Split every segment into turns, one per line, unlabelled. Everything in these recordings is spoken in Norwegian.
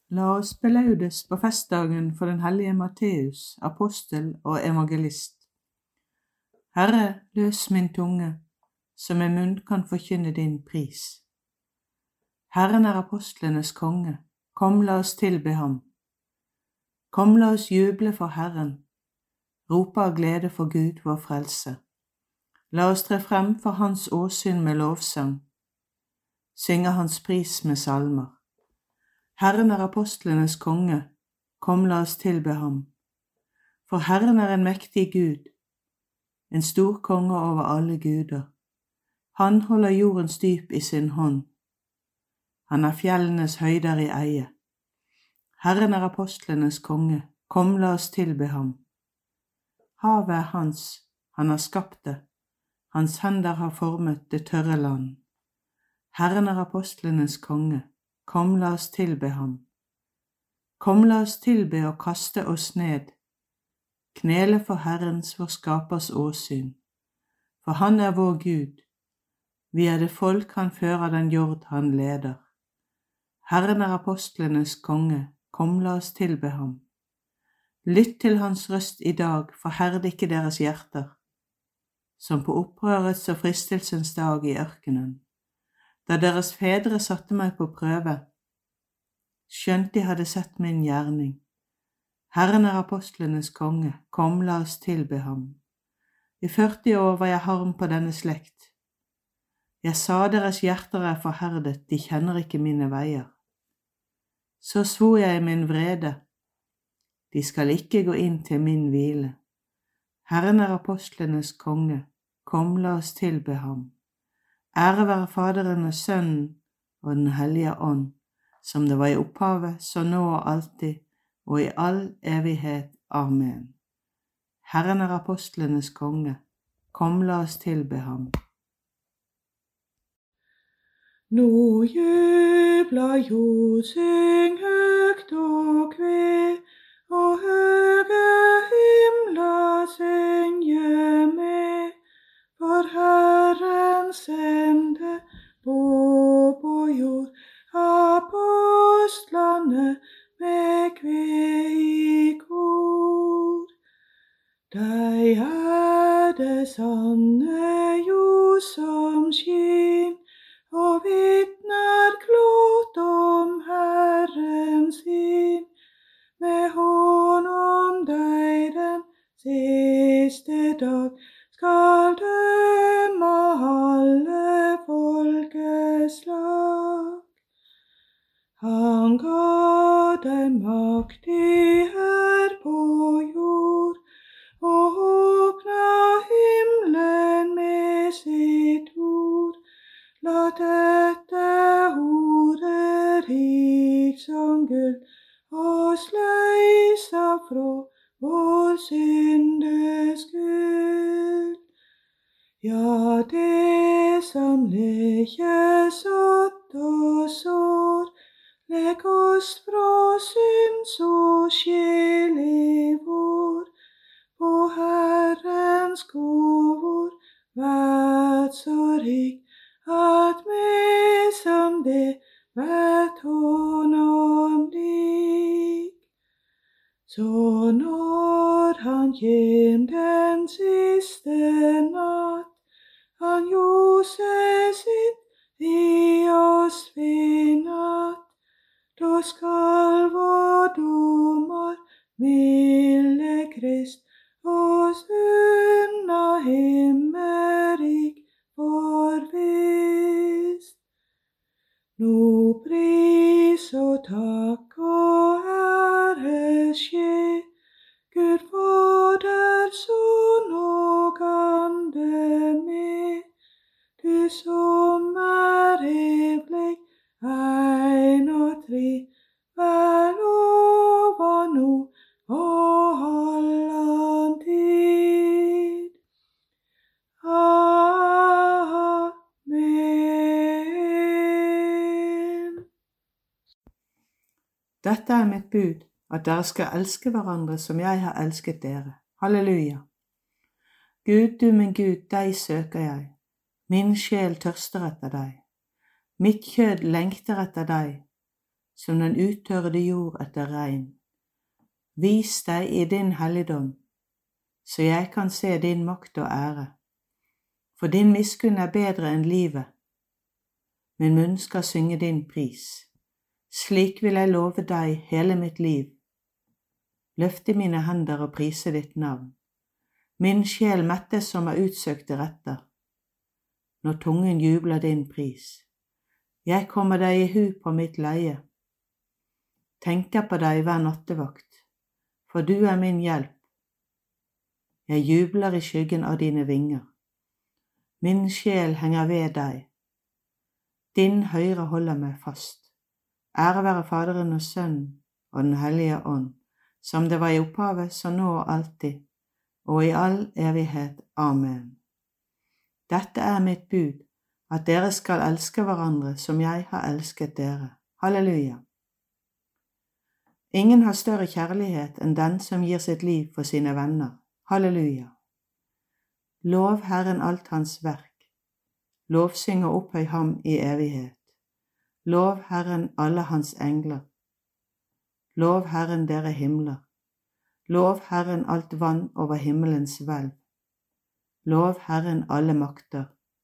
La oss belaudes på festdagen for den hellige Matteus, apostel og evangelist. Herre, løs min tunge, så min munn kan forkynne din pris. Herren er apostlenes konge, kom la oss tilbe ham. Kom la oss juble for Herren, rope av glede for Gud vår frelse. La oss tre frem for hans åsyn med lovsang, synge hans pris med salmer. Herren er apostlenes konge, kom la oss tilbe ham. For Herren er en mektig Gud, en stor konge over alle guder. Han holder jordens dyp i sin hånd. Han har fjellenes høyder i eie. Herren er apostlenes konge, kom la oss tilbe ham. Havet er hans, han har skapt det. Hans hender har formet det tørre land. Herren er apostlenes konge, kom la oss tilbe ham. Kom la oss tilbe og kaste oss ned, knele for Herrens vår skapers åsyn. For han er vår Gud, vi er det folk han fører den jord han leder. Herren er apostlenes konge, kom la oss tilbe ham. Lytt til hans røst i dag, forherd ikke deres hjerter, som på opprørets og fristelsens dag i ørkenen, da deres fedre satte meg på prøve, skjønt de hadde sett min gjerning. Herren er apostlenes konge, kom la oss tilbe ham. I 40 år var jeg harm på denne slekt. Jeg sa deres hjerter er forherdet, de kjenner ikke mine veier. Så svor jeg i min vrede, de skal ikke gå inn til min hvile. Herren er apostlenes konge, kom la oss tilbe ham. Ære være Faderen og Sønnen og den hellige ånd, som det var i opphavet, så nå og alltid, og i all evighet. Amen. Herren er apostlenes konge, kom la oss tilbe ham.
Nå jubler jord, syng høgt og kve, og høge himler synge med, for Herren sendte på jord, apostlene med kve i kor. Deg er det sanne jord som skin, og vitner klart om Herren sin, med hånd om deg den siste dag, skal dømme alle folkeslag. Han ga dem maktig her på jord, og åpna himmelen med sitt ord. La dette ordet rikt som gull, og sløysa fra vår syndes skyld. Ja, det som leker sått og sår, legg oss fra synd så sjelig vår, på Herrens gåvor verd så rik, at vi som det vert honom lik. Så når han kjem den siste natt, han Jose sitt i oss finnatt, da skal vår domar milde Krist oss unna himmerik forvist. Nå pris og takk og ære skje, Gud Fader, Son og Ande med, du som er evig, ein og tre, vær lova nå og allan tid. Amen.
Dette er mitt bud, at dere skal elske hverandre som jeg har elsket dere. Halleluja. Gud, du min Gud, deg søker jeg. Min sjel tørster etter deg. Mitt kjød lengter etter deg, som den uttørrede jord etter regn. Vis deg i din helligdom, så jeg kan se din makt og ære. For din miskunn er bedre enn livet. Min munn skal synge din pris. Slik vil jeg love deg hele mitt liv. Løfte mine hender og prise ditt navn. Min sjel mettes som av utsøkte retter. Når tungen jubler din pris. Jeg kommer deg i hu på mitt leie. Tenker på deg hver nattevakt, for du er min hjelp. Jeg jubler i skyggen av dine vinger. Min sjel henger ved deg. Din høyre holder meg fast. Ære være Faderen og Sønnen og Den hellige ånd, som det var i opphavet, så nå og alltid, og i all evighet. Amen. Dette er mitt bud, at dere skal elske hverandre som jeg har elsket dere. Halleluja. Ingen har større kjærlighet enn den som gir sitt liv for sine venner. Halleluja. Lov Herren alt hans verk. Lovsyng og opphøy ham i evighet. Lov Herren alle hans engler. Lov Herren dere himler. Lov Herren alt vann over himmelens hvelv. Lov Herren alle makter.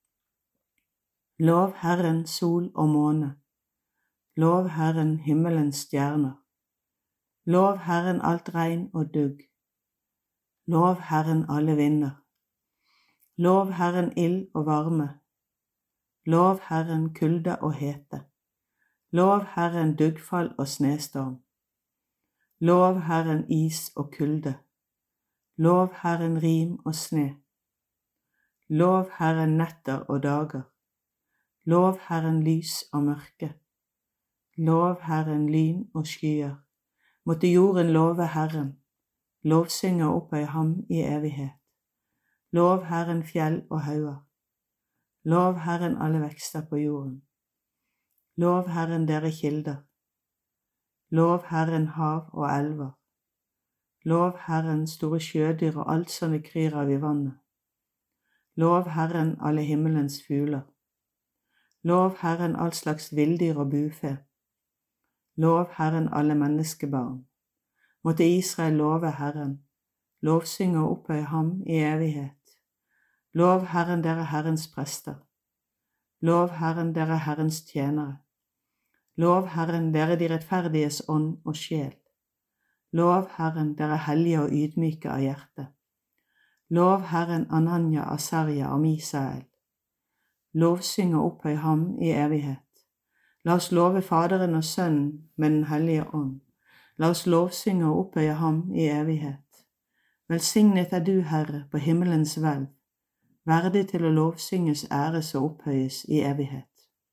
Lov Herren sol og måne. Lov Herren himmelens stjerner. Lov Herren alt regn og dugg. Lov Herren alle vinder. Lov Herren ild og varme. Lov Herren kulde og hete. Lov Herren duggfall og snestorm. Lov Herren is og kulde. Lov Herren rim og sne. Lov Herren netter og dager. Lov Herren lys og mørke. Lov Herren lyn og skyer. Måtte jorden love Herren. Lovsynge og opphøye ham i evighet. Lov Herren fjell og hauger. Lov Herren alle vekster på jorden. Lov Herren dere kilder. Lov Herren hav og elver. Lov Herren store sjødyr og alt som det kryr av i vannet. Lov Herren alle himmelens fugler. Lov Herren all slags villdyr og bufe. Lov Herren alle menneskebarn. Måtte Israel love Herren. Lovsynge og opphøye ham i evighet. Lov Herren dere Herrens prester. Lov Herren dere Herrens tjenere. Lov Herren dere de rettferdiges ånd og sjel. Lov Herren dere hellige og ydmyke av hjerte. Lov Herren Ananya, Asarja og Misael. Lovsynge og opphøy ham i evighet. La oss love Faderen og Sønnen med Den hellige ånd. La oss lovsynge og opphøye ham i evighet. Velsignet er du, Herre, på himmelens hvelv, verdig til å lovsynges, æres og opphøyes i evighet.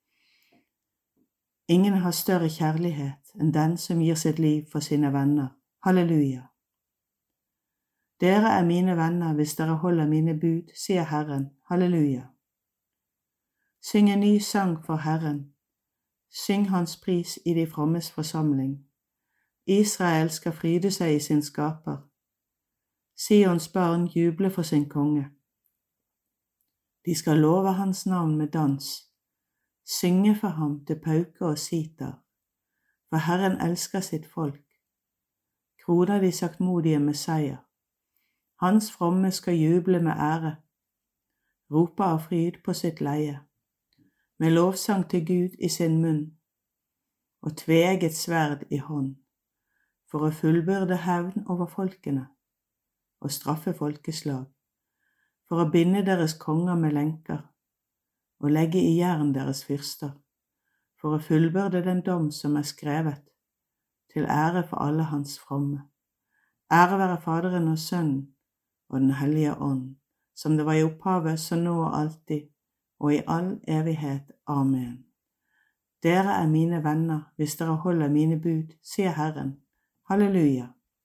Ingen har større kjærlighet enn den som gir sitt liv for sine venner. Halleluja. Dere er mine venner hvis dere holder mine bud, sier Herren. Halleluja. Syng en ny sang for Herren. Syng hans pris i de frommes forsamling. Israel skal fryde seg i sin skaper. Sions barn jubler for sin konge. De skal love hans navn med dans, synge for ham til pauke og sitar, for Herren elsker sitt folk. Kroner de saktmodige med seier. Hans fromme skal juble med ære, rope av fryd på sitt leie, med lovsang til Gud i sin munn, og tveegget sverd i hånd, for å fullbyrde hevn over folkene, og straffe folkeslag, for å binde deres konger med lenker, og legge i jern deres fyrster, for å fullbyrde den dom som er skrevet, til ære for alle hans fromme. Ære være Faderen og Sønnen og Den hellige ånd, som det var i opphavet, så nå og alltid, og i all evighet. Amen. Dere er mine venner hvis dere holder mine bud, sier Herren. Halleluja.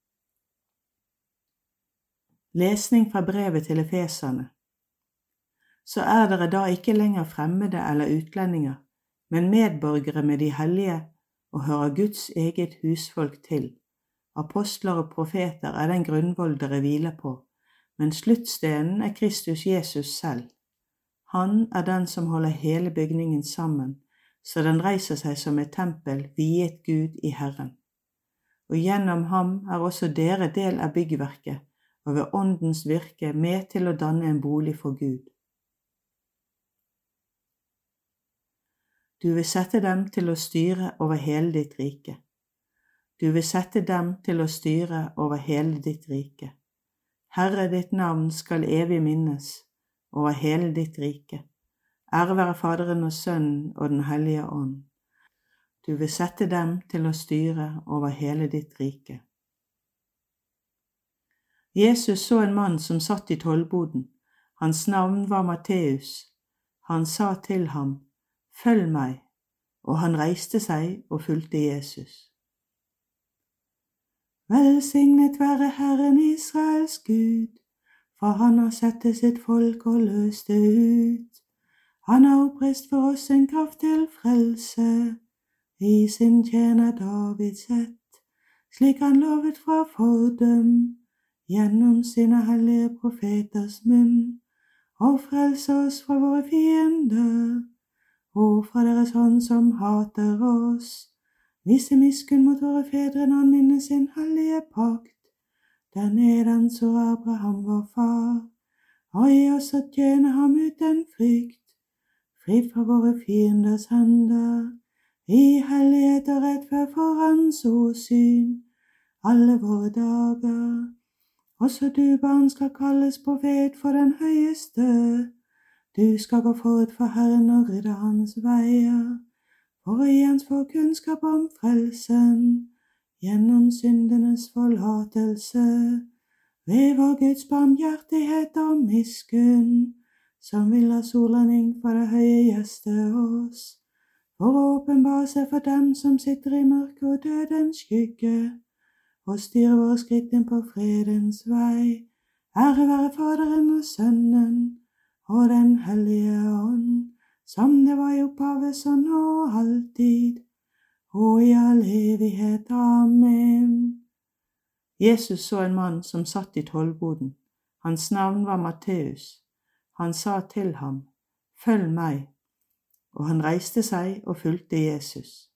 Lesning fra brevet til Efeserne. Så er dere da ikke lenger fremmede eller utlendinger, men medborgere med de hellige og hører Guds eget husfolk til. Apostler og profeter er den grunnvoll dere hviler på, men sluttstenen er Kristus Jesus selv. Han er den som holder hele bygningen sammen, så den reiser seg som et tempel viet Gud i Herren. Og gjennom ham også dere del av byggverket, og ved åndens virke med til å danne en bolig for Gud. Du vil sette dem til å styre over hele ditt rike. Du vil sette dem til å styre over hele ditt rike. Herre, ditt navn skal evig minnes over hele ditt rike. Ære være Faderen og Sønnen og den hellige ånd. Du vil sette dem til å styre over hele ditt rike. Jesus så en mann som satt i tollboden. Hans navn var Matteus. Han sa til ham, «Følg meg», og han reiste seg og fulgte Jesus. Velsignet være Herren Israels Gud, for han har sett til sitt folk og løst det ut. Han har oppreist for oss en kraft til frelse, i sin tjener Davids ett, slik han lovet fra fordum, gjennom sine hellige profeters munn, og frelse oss fra våre fiender, og fra deres hånd som hater oss, vise miskunn mot våre fedre når han minner sin hellige pakt, der nedan så Abraham vår far, og gi oss å tjene ham uten frykt, fri fra våre fienders hender, i hellighet og rettferd for hans åsyn, alle våre dager. Også du, barn, skal kalles profet for den høyeste. Du skal gå forut for Herren og rydde hans veier, for å gi hans for kunnskap om frelsen, gjennom syndenes forlatelse, ved vår Guds barmhjertighet og miskunn, som vil ha solanding for det høye gjeste oss, for å åpenbare seg for dem som sitter i mørke og dødens skygge, og styre våre skritt inn på fredens vei. Ære være Faderen og Sønnen og den hellige ånd, som det var i opphavet, så nå og alltid, og i all evighet. Amen. Jesus så en mann som satt i tollboden. Hans navn var Matteus. Han sa til ham, «Følg meg», og han reiste seg og fulgte Jesus.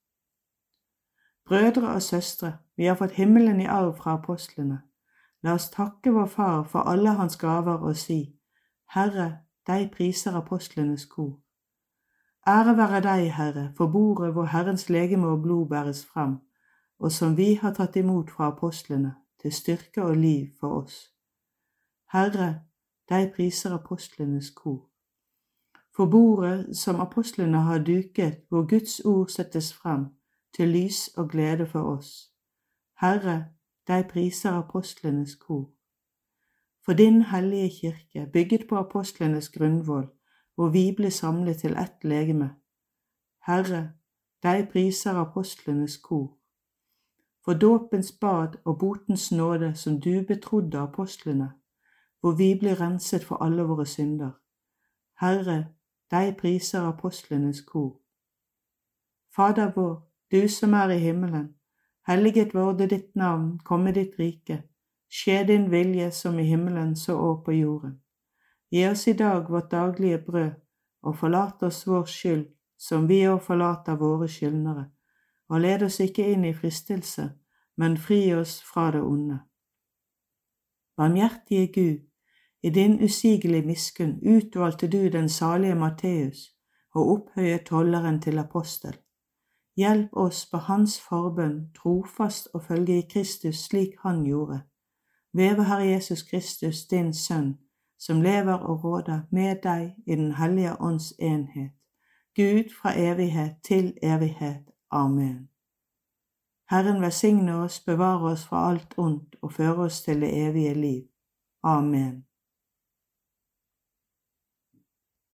Brødre og søstre, vi har fått himmelen i arv fra apostlene. La oss takke vår Far for alle hans gaver og si, Herre, deg priser apostlenes kor. Ære være deg, Herre, for bordet hvor Herrens legeme og blod bæres frem, og som vi har tatt imot fra apostlene, til styrke og liv for oss. Herre, deg priser apostlenes kor. For bordet som apostlene har duket, hvor Guds ord settes frem, til lys og glede for oss. Herre, deg priser apostlenes kor. For din hellige kirke, bygget på apostlenes grunnvoll, hvor vi ble samlet til ett legeme. Herre, deg priser apostlenes kor. For dåpens bad og botens nåde som du betrodde apostlene, hvor vi blir renset for alle våre synder. Herre, deg priser apostlenes kor. Fader vår, du som er i himmelen, helliget vorde ditt navn, komme ditt rike, skje din vilje som i himmelen så og på jorden. Gi oss i dag vårt daglige brød, og forlat oss vår skyld, som vi også forlater våre skyldnere, og led oss ikke inn i fristelse, men fri oss fra det onde. Barmhjertige Gud, i din usigelige miskunn utvalgte du den salige Matteus og opphøyet tolleren til apostel. Hjelp oss på hans forbønn trofast å følge i Kristus slik han gjorde. Ved vår Herre Jesus Kristus, din Sønn, som lever og råder med deg i den hellige ånds enhet, Gud fra evighet til evighet. Amen. Herren velsigne oss, bevare oss fra alt ondt og føre oss til det evige liv. Amen.